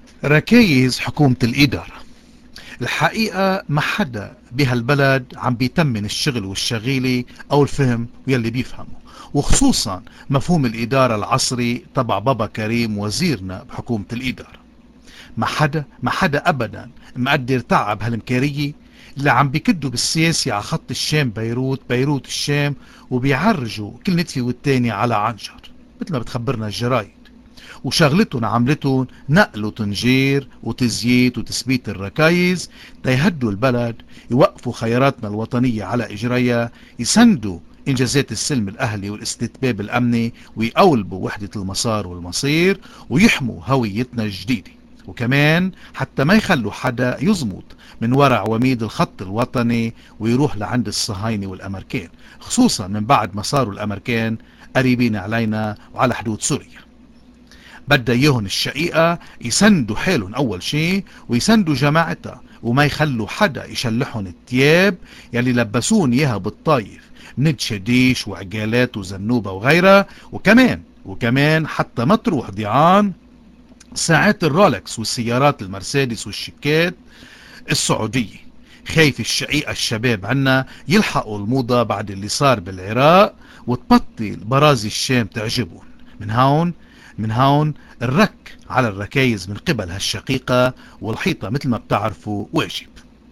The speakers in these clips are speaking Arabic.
ركايز حكومة الإدارة. الحقيقة ما حدا بهالبلد عم بيتمن الشغل والشغيلة أو الفهم واللي بيفهمه، وخصوصا مفهوم الإدارة العصري تبع بابا كريم وزيرنا بحكومة الإدارة. ما حدا أبدا مقدر تعب هالمكارية اللي عم بيكدوا بالسياسة على خط الشام بيروت بيروت الشام، وبيعرجوا كل نتفة والتاني على عنجر مثل ما بتخبرنا الجرايد. وشغلتهم عملتهم نقل وتنجير وتزييت وتثبيت الركايز تيهدوا البلد، يوقفوا خياراتنا الوطنية على إجريها، يسندوا إنجازات السلم الأهلي والاستتباب الأمني، ويقولبوا وحدة المسار والمصير، ويحموا هويتنا الجديدة. وكمان حتى ما يخلوا حدا يزمط من وراء عواميد الخط الوطني ويروح لعند الصهاينة والأمريكان، خصوصا من بعد ما صاروا الأمريكان قريبين علينا وعلى حدود سوريا. بدها اياهم الشقيقة يسندوا حالهم اول شي ويسندوا جماعتها، وما يخلوا حدا يشلحهم التياب يلي لبسون اياها بالطايف من شديش وعقالات وزنوبة وغيرها. وكمان حتى ما تروح ضيعان ساعات الرولكس والسيارات المرسيدس والشيكات السعودية. خايف الشقيقة الشباب عنا يلحقوا الموضة بعد اللي صار بالعراق، وتبطل برازي الشام تعجبهم. من هون الرك على الركايز من قبل هالشقيقة والحيطة مثل ما بتعرفوا واجب.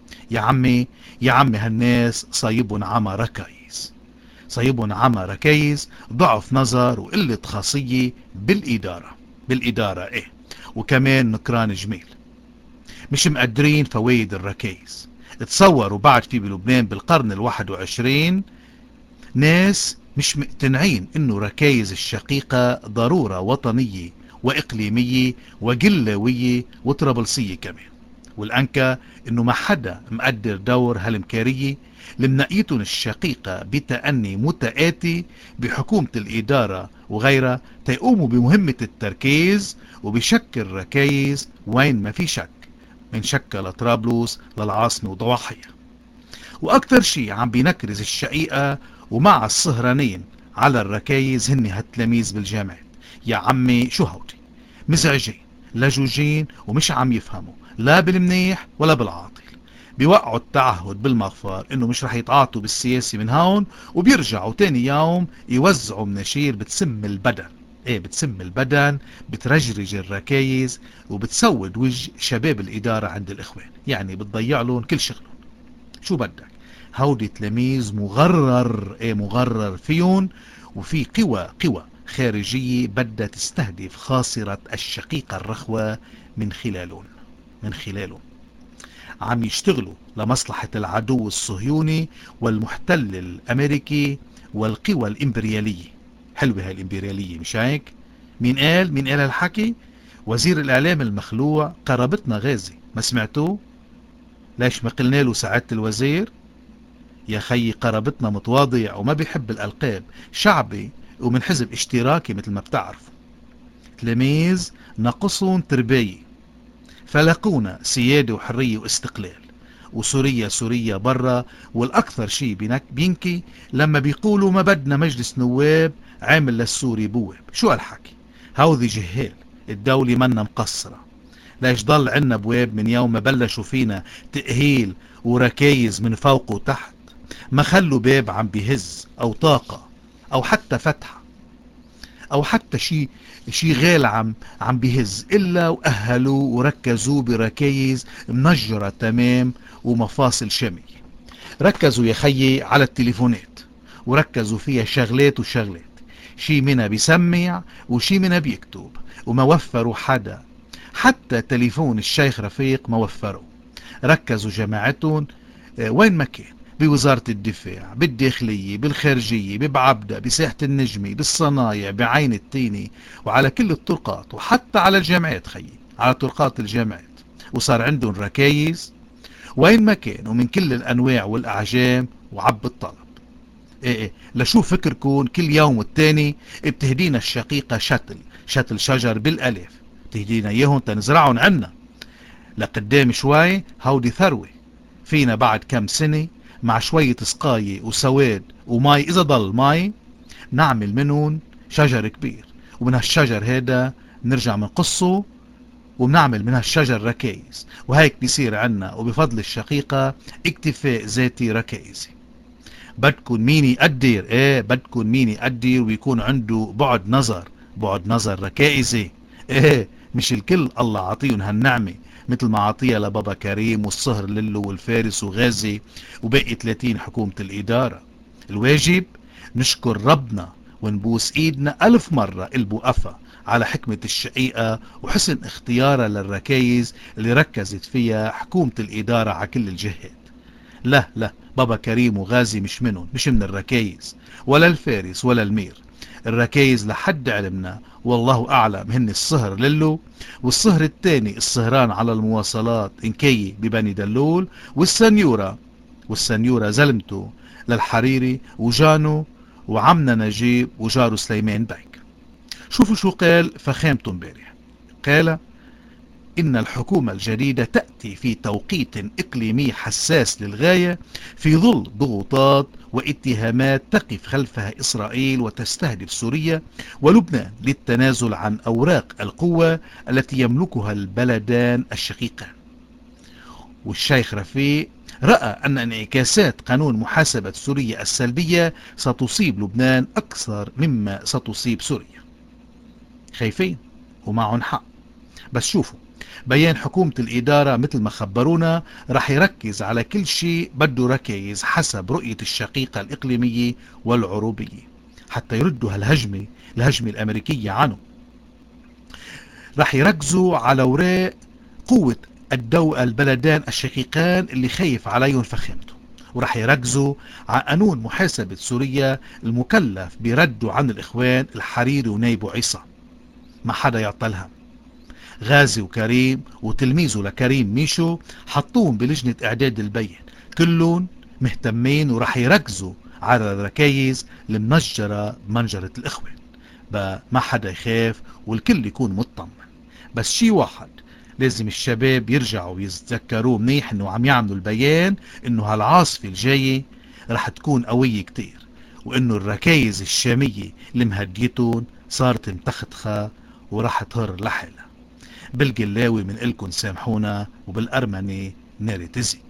يا عمي هالناس صايبون عمى ركايز، صايبون عمى ركايز، ضعف نظر وقلة خاصية بالإدارة ايه، وكمان نكران جميل. مش مقدرين فوايد الركايز. تصوروا بعد في بلبنان بالقرن ال21 ناس مش مقتنعين انه ركايز الشقيقة ضرورة وطنية واقليمية وقلاوية وطرابلسية كمان. والانكى انه ما حدا مقدر دور هالمكارية لمنقيتهم الشقيقة بتأني متآتي بحكومة الإدارة وغيرها تيقوموا بمهمة التركيز وبشكل ركايز وين ما في شك، من شكل لطرابلس للعاصمة وضواحيها. واكثر شي عم بينكرز الشقيقة ومع السهرانين على الركايز هن هالتلاميذ بالجامعات. يا عمي شو هودي مزعجين لجوجين ومش عم يفهموا لا بالمنيح ولا بالعاطل. بيوقعوا التعهد بالمغفر انه مش رح يتعاطوا بالسياسة من هون، وبيرجعوا تاني يوم يوزعوا مناشير بتسم البدن. ايه بتسم البدن، بترجرج الركايز، وبتسود وجه شباب الإدارة عند الإخوان، يعني بتضيع لهم كل شغلهم. شو بدك؟ هودي تلاميذ مغرر فيهم، وفي قوى خارجية بدها تستهدف خاصرة الشقيقة الرخوة من خلالهم عم يشتغلوا لمصلحة العدو الصهيوني والمحتل الأمريكي والقوى الإمبريالية. حلوة هاي الإمبريالية مش هيك؟ مين قال هالحكي؟ وزير الإعلام المخلوع قرابتنا غازي، ما سمعتوه؟ ليش ما قلنا له سعادة الوزير؟ يا خي قرابتنا متواضع وما بيحب الألقاب، شعبي ومن حزب اشتراكي مثل ما بتعرفوا. تلاميذ نقصهم تربية، فلقونا سيادة وحرية واستقلال، وسوريا برا. والأكثر شي بينكي لما بيقولوا ما بدنا مجلس نواب عامل للسوري بواب. شو هالحكي؟ هوذي جهال، الدولة منا مقصرة. ليش ضل عنا بواب من يوم ما بلشوا فينا تأهيل وركايز من فوق وتحت؟ ما خلوا باب عم بيهز او طاقة او حتى فتحة او حتى شي غال عم بيهز الا واهلوا وركزوا بركايز منجرة تمام ومفاصل شامية. ركزوا يا خيي على التليفونات، وركزوا فيها شغلات وشغلات، شي منها بيسمع وشي منها بيكتب، وما وفروا حدا حتى تليفون الشيخ رفيق ما وفروا. ركزوا جماعتهم وين ما كان، بوزارة الدفاع، بالداخلية، بالخارجية، ببعبدة، بساحة النجمي، بالصنايع، بعين التيني، وعلى كل الطرقات، وحتى على الجامعات خيي، على طرقات الجامعات. وصار عندهم ركايز وين ما كان ومن كل الأنواع والأعجام وعب الطلب. ايه لشو فكركن كل يوم والتاني بتهدينا الشقيقة شتل شجر بالألاف، بتهدينا اياهم تنزرعهم عنا لقدام شوي. هودي ثروة فينا بعد كم سنة مع شوية سقاية وسواد وماي، إذا ضل ماي نعمل منهم شجر كبير، ومن هالشجر هيدا نرجع منقصه وبنعمل من هالشجر ركايز، وهيك بيصير عنا وبفضل الشقيقة اكتفاء ذاتي ركائزي. بدكن مين يقدر، بدكن مين يقدر ويكون عنده بعد نظر ركائزي. مش الكل الله عطيهم هالنعمة مثل ما عطيها لبابا كريم والصهر للو والفارس وغازي وباقي 30 حكومة الإدارة. الواجب نشكر ربنا ونبوس ايدنا 1000 مرة قلبو قفا على حكمة الشقيقة وحسن اختيارها للركايز اللي ركزت فيها حكومة الإدارة على كل الجهات. لا بابا كريم وغازي مش منهم، مش من الركايز ولا الفارس ولا المير. الركايز لحد علمنا والله أعلم هن الصهر للو، والصهر التاني الصهران على المواصلات إنكي ببني دلول، والسنيورة زلمته للحريري وجانو وعمنا نجيب وجارو سليمان بيك. شوفوا شو قال فخامته امبارح. قال إن الحكومة الجديدة تأتي في توقيت إقليمي حساس للغاية في ظل ضغوطات واتهامات تقف خلفها إسرائيل وتستهدف سوريا ولبنان للتنازل عن أوراق القوة التي يملكها البلدان الشقيقان. والشيخ رفيق رأى أن انعكاسات قانون محاسبة سوريا السلبية ستصيب لبنان أكثر مما ستصيب سوريا. خايفين ومعهم حق، بس شوفوا بيان حكومة الإدارة مثل ما خبرونا رح يركز على كل شيء بده ركيز حسب رؤية الشقيقة الإقليمية والعروبية حتى يردوا الهجمة الأمريكية عنه. رح يركزوا على وراء قوة البلدان الشقيقان اللي خايف عليهم فخامته، ورح يركزوا على قانون محاسبة سوريا المكلف برده عن الإخوان الحريري ونايبو عيسى. ما حدا يعطى الهم. غازي وكريم وتلميذه لكريم ميشو حطوهم بلجنة إعداد البيان، كلهم مهتمين ورح يركزوا على الركايز المنجرة بمنجرة الإخوان. ما حدا يخاف والكل يكون مطمن. بس شي واحد لازم الشباب يرجعوا يتذكروه منيح انه عم يعملوا البيان انه هالعاصفة الجاية رح تكون قوية كتير، وانه الركايز الشامية اللي مهديتون صارت متختخة ورح تهر لحالها. بالقلاوي من إلكن سامحونا وبالأرمني ناري تزي.